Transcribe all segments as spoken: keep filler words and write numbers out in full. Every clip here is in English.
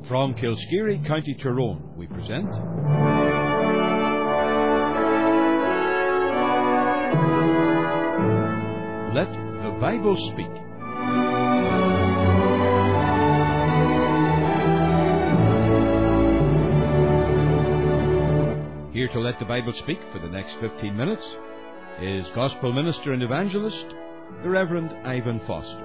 From Kilskeary, County Tyrone, we present Let the Bible Speak. Here to let the Bible speak for the next fifteen minutes is Gospel Minister and Evangelist, the Reverend Ivan Foster.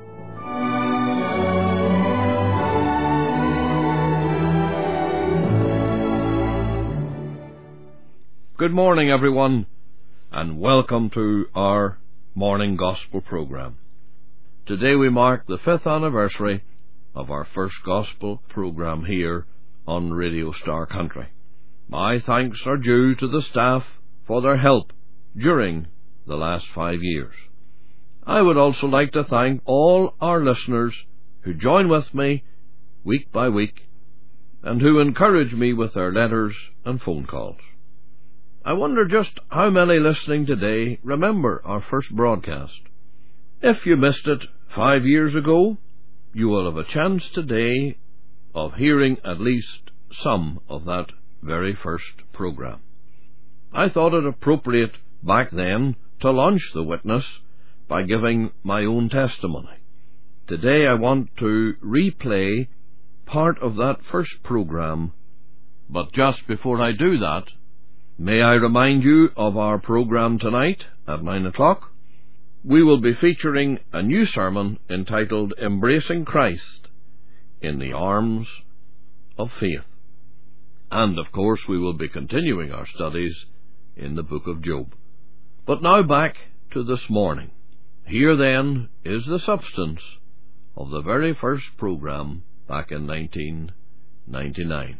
Good morning, everyone, and welcome to our morning gospel program. Today we mark the fifth anniversary of our first gospel program here on Radio Star Country. My thanks are due to the staff for their help during the last five years. I would also like to thank all our listeners who join with me week by week and who encourage me with their letters and phone calls. I wonder just how many listening today remember our first broadcast. If you missed it five years ago, you will have a chance today of hearing at least some of that very first program. I thought it appropriate back then to launch the witness by giving my own testimony. Today I want to replay part of that first program, but just before I do that, may I remind you of our program tonight at nine o'clock. We will be featuring a new sermon entitled Embracing Christ in the Arms of Faith. And, of course, we will be continuing our studies in the book of Job. But now back to this morning. Here, then, is the substance of the very first program back in nineteen ninety-nine.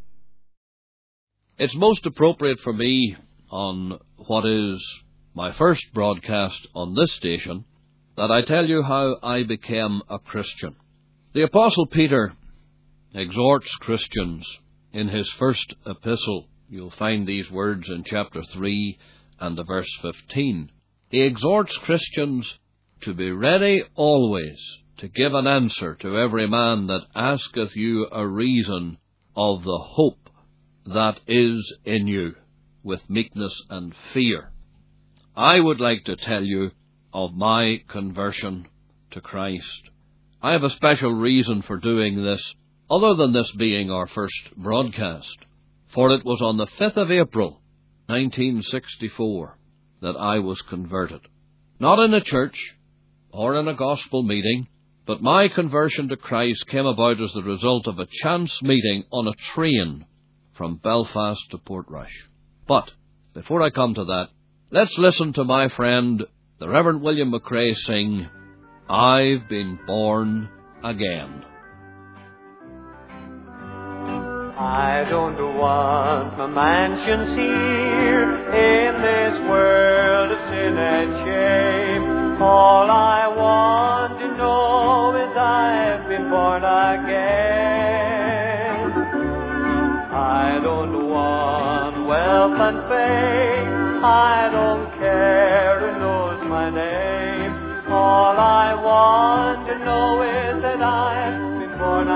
It's most appropriate for me on what is my first broadcast on this station that I tell you how I became a Christian. The Apostle Peter exhorts Christians in his first epistle. You'll find these words in chapter three and the verse fifteen. He exhorts Christians to be ready always to give an answer to every man that asketh you a reason of the hope that is in you, with meekness and fear. I would like to tell you of my conversion to Christ. I have a special reason for doing this, other than this being our first broadcast, for it was on the fifth of April, nineteen sixty-four, that I was converted. Not in a church or in a gospel meeting, but my conversion to Christ came about as the result of a chance meeting on a train from Belfast to Portrush. But before I come to that, let's listen to my friend, the Reverend William McRae, sing, I've Been Born Again. I don't want my mansions here in this world of sin and shame. All I want to know is I've been born again. I don't want wealth and fame. I don't care who knows my name. All I want to know is that I've been born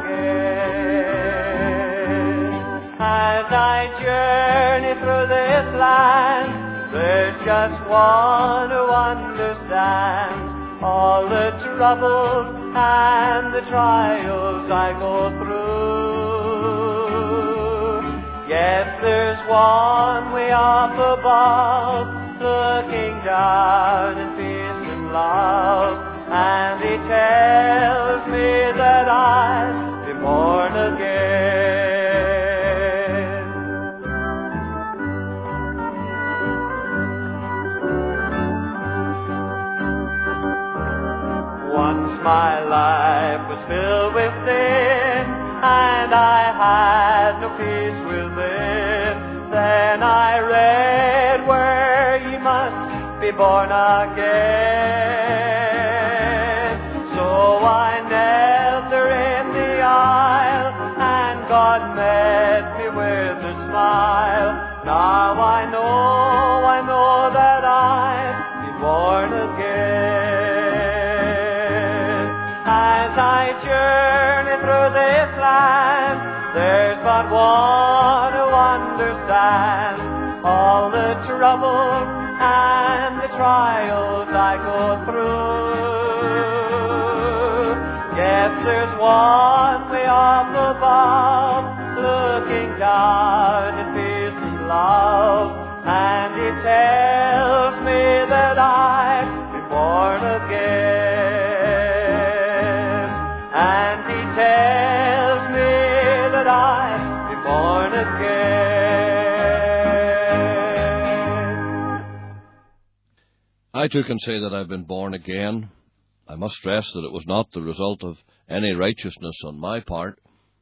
again. As I journey through this land, there's just one who understands all the troubles and the trials I go through. Yes, there's one way up above, looking down in peace and love, and he tells me that I've been born again. Once my life was filled with sin, and I had no peace within. Then I read where ye must be born again. So I knelt there in the aisle, and God met me with a smile. Now I know, I know that I've been born again. As I journey journey through this land, there's but one who understands all the trouble and the trials I go through. Yes, there's one way up above, looking down at peace and love, and he tells me that I've been born again. And he tells me that I've been born again. I too can say that I've been born again. I must stress that it was not the result of any righteousness on my part,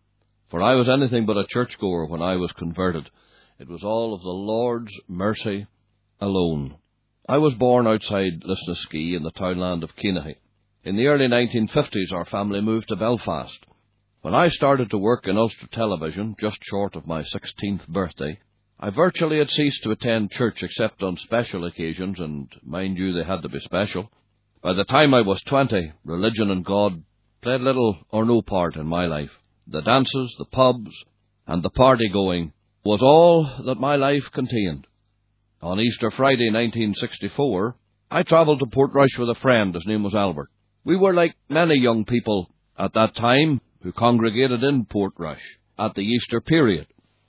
for I was anything but a churchgoer when I was converted. It was all of the Lord's mercy alone. I was born outside Lisnaskea in the townland of Keenahy. In the early nineteen fifties, our family moved to Belfast. When I started to work in Ulster Television, just short of my sixteenth birthday, I virtually had ceased to attend church except on special occasions, and mind you, they had to be special. By the time I was twenty, religion and God played little or no part in my life. The dances, the pubs, and the party-going was all that my life contained. On Easter Friday, nineteen sixty-four, I travelled to Portrush with a friend. His name was Albert. We were like many young people at that time who congregated in Portrush at the Easter period.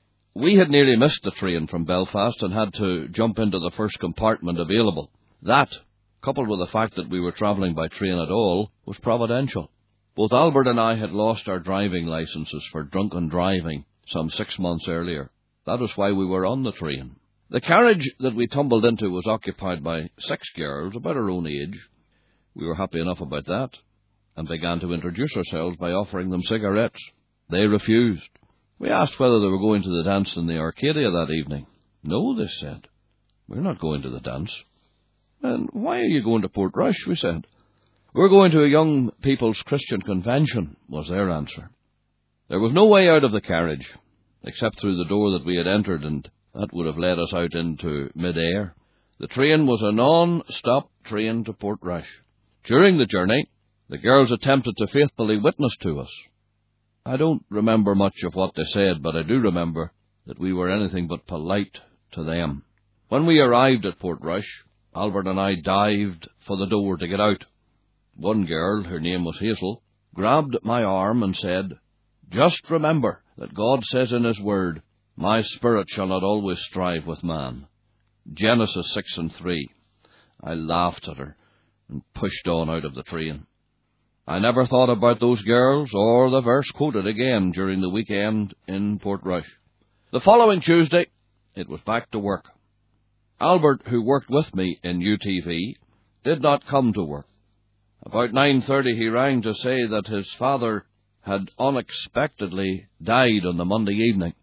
We had nearly missed the train from Belfast and had to jump into the first compartment available. That, coupled with the fact that we were travelling by train at all, was providential. Both Albert and I had lost our driving licences for drunken driving some six months earlier. That was why we were on the train. The carriage that we tumbled into was occupied by six girls about our own age. We were happy enough about that, and began to introduce ourselves by offering them cigarettes. They refused. We asked whether they were going to the dance in the Arcadia that evening. No, they said. We're not going to the dance. And why are you going to Portrush, we said. We're going to a young people's Christian convention, was their answer. There was no way out of the carriage, except through the door that we had entered, and that would have led us out into mid-air. The train was a non-stop train to Portrush. During the journey, the girls attempted to faithfully witness to us. I don't remember much of what they said, but I do remember that we were anything but polite to them. When we arrived at Portrush, Albert and I dived for the door to get out. One girl, her name was Hazel, grabbed my arm and said, "Just remember that God says in His Word, 'My spirit shall not always strive with man.' Genesis six and three. I laughed at her and pushed on out of the train. I never thought about those girls or the verse quoted again during the weekend in Portrush. The following Tuesday, it was back to work. Albert, who worked with me in U T V, did not come to work. About nine thirty he rang to say that his father had unexpectedly died on the Monday evening.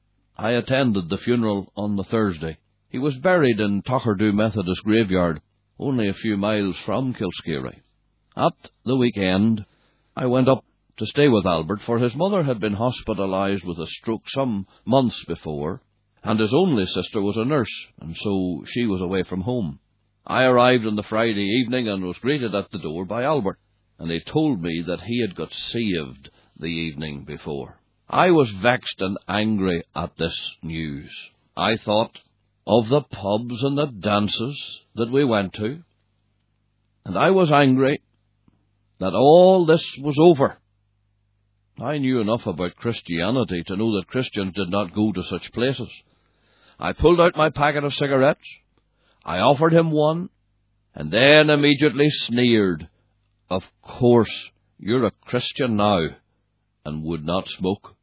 I attended the funeral on the Thursday. He was buried in Tocherdue Methodist Graveyard, only a few miles from Kilskeary. At the weekend, I went up to stay with Albert, for his mother had been hospitalised with a stroke some months before, and his only sister was a nurse, and so she was away from home. I arrived on the Friday evening and was greeted at the door by Albert, and he told me that he had got saved the evening before. I was vexed and angry at this news. I thought of the pubs and the dances that we went to, and I was angry that all this was over. I knew enough about Christianity to know that Christians did not go to such places. I pulled out my packet of cigarettes, I offered him one, and then immediately sneered, "Of course, you're a Christian now, and would not smoke."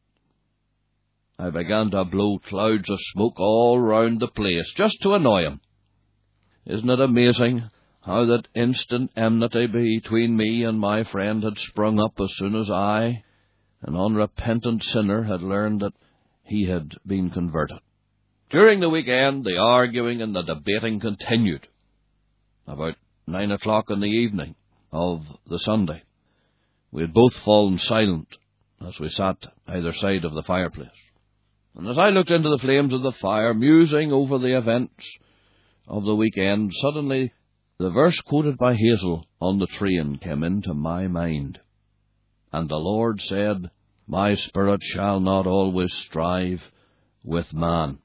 I began to blow clouds of smoke all round the place, just to annoy him. Isn't it amazing how that instant enmity between me and my friend had sprung up as soon as I, an unrepentant sinner, had learned that he had been converted? During the weekend, the arguing and the debating continued. About nine o'clock in the evening of the Sunday, we had both fallen silent as we sat either side of the fireplace. And as I looked into the flames of the fire, musing over the events of the weekend, suddenly the verse quoted by Hazel on the train came into my mind. And the Lord said, My spirit shall not always strive with man.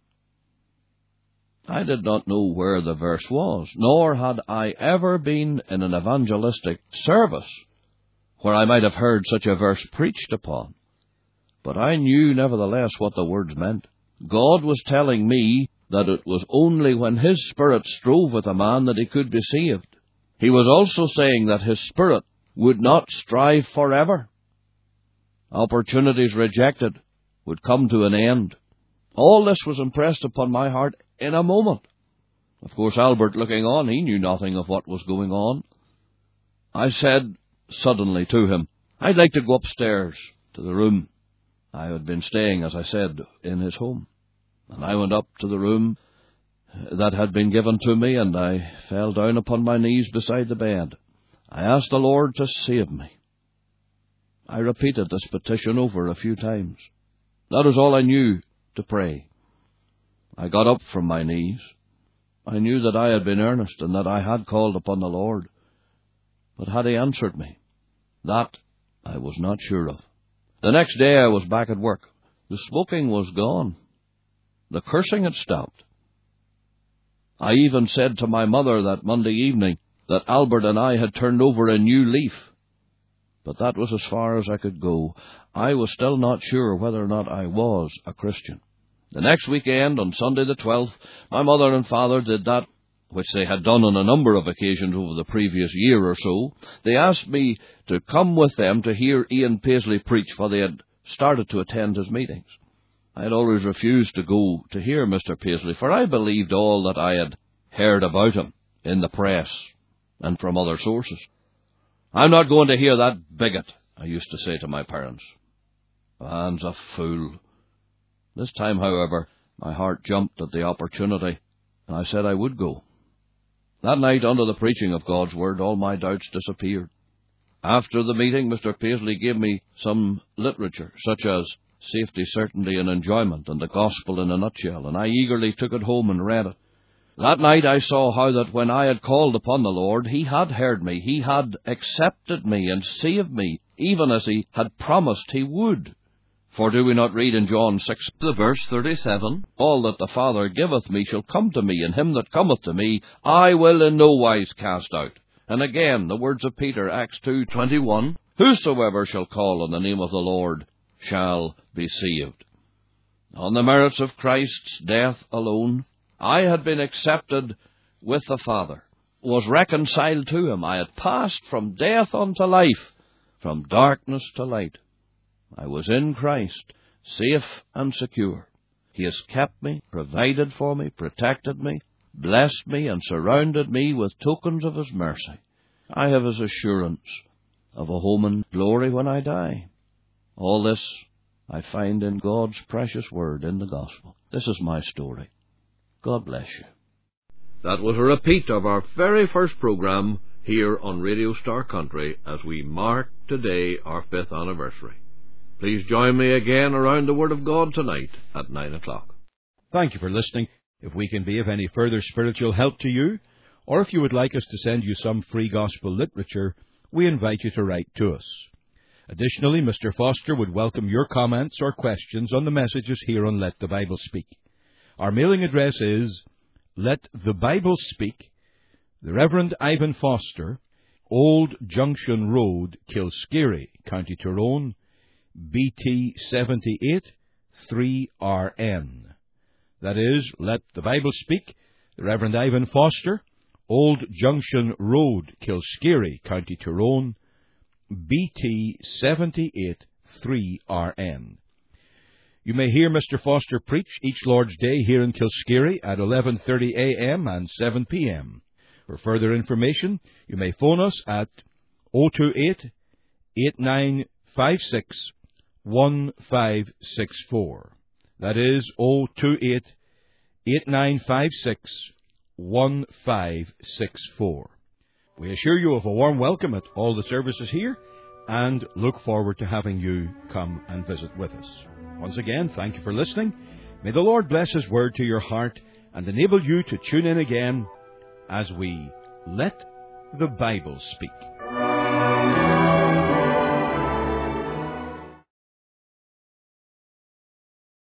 I did not know where the verse was, nor had I ever been in an evangelistic service where I might have heard such a verse preached upon. But I knew nevertheless what the words meant. God was telling me that it was only when His Spirit strove with a man that he could be saved. He was also saying that His Spirit would not strive forever. Opportunities rejected would come to an end. All this was impressed upon my heart in a moment. Of course, Albert, looking on, he knew nothing of what was going on. I said suddenly to him, I'd like to go upstairs to the room. I had been staying, as I said, in his home. And I went up to the room that had been given to me, and I fell down upon my knees beside the bed. I asked the Lord to save me. I repeated this petition over a few times. That was all I knew to pray. I got up from my knees. I knew that I had been earnest and that I had called upon the Lord. But had He answered me? That I was not sure of. The next day I was back at work. The smoking was gone. The cursing had stopped. I even said to my mother that Monday evening that Albert and I had turned over a new leaf. But that was as far as I could go. I was still not sure whether or not I was a Christian. The next weekend, on Sunday the twelfth, my mother and father did that which they had done on a number of occasions over the previous year or so. They asked me to come with them to hear Ian Paisley preach, for they had started to attend his meetings. I had always refused to go to hear Mister Paisley, for I believed all that I had heard about him in the press and from other sources. I'm not going to hear that bigot, I used to say to my parents. Man's a fool. This time, however, my heart jumped at the opportunity, and I said I would go. That night, under the preaching of God's Word, all my doubts disappeared. After the meeting, Mister Paisley gave me some literature, such as Safety, Certainty, and Enjoyment, and the Gospel in a Nutshell, and I eagerly took it home and read it. That night I saw how that when I had called upon the Lord, He had heard me, He had accepted me and saved me, even as He had promised He would. For do we not read in John six, the verse thirty-seven, All that the Father giveth me shall come to me, and him that cometh to me I will in no wise cast out. And again, the words of Peter, Acts two twenty-one, Whosoever shall call on the name of the Lord shall be saved. On the merits of Christ's death alone, I had been accepted with the Father, was reconciled to Him. I had passed from death unto life, from darkness to light. I was in Christ, safe and secure. He has kept me, provided for me, protected me, blessed me, and surrounded me with tokens of His mercy. I have His assurance of a home in glory when I die. All this I find in God's precious Word in the Gospel. This is my story. God bless you. That was a repeat of our very first program here on Radio Star Country as we mark today our fifth anniversary. Please join me again around the Word of God tonight at nine o'clock. Thank you for listening. If we can be of any further spiritual help to you, or if you would like us to send you some free gospel literature, we invite you to write to us. Additionally, Mister Foster would welcome your comments or questions on the messages here on Let the Bible Speak. Our mailing address is Let the Bible Speak, the Reverend Ivan Foster, Old Junction Road, Kilskeary, County Tyrone, B T seventy-eight three R N. That is, Let the Bible Speak, the Reverend Ivan Foster, Old Junction Road, Kilskeary, County Tyrone, B T seventy-eight three R N. You may hear Mister Foster preach each Lord's Day here in Kilskeary at eleven thirty a m and seven p m For further information, you may phone us at oh two eight, eight nine five six, one five six four. That is oh two eight, eight nine five six, one five six four. We assure you of a warm welcome at all the services here and look forward to having you come and visit with us. Once again, thank you for listening. May the Lord bless His Word to your heart and enable you to tune in again as we Let the Bible Speak.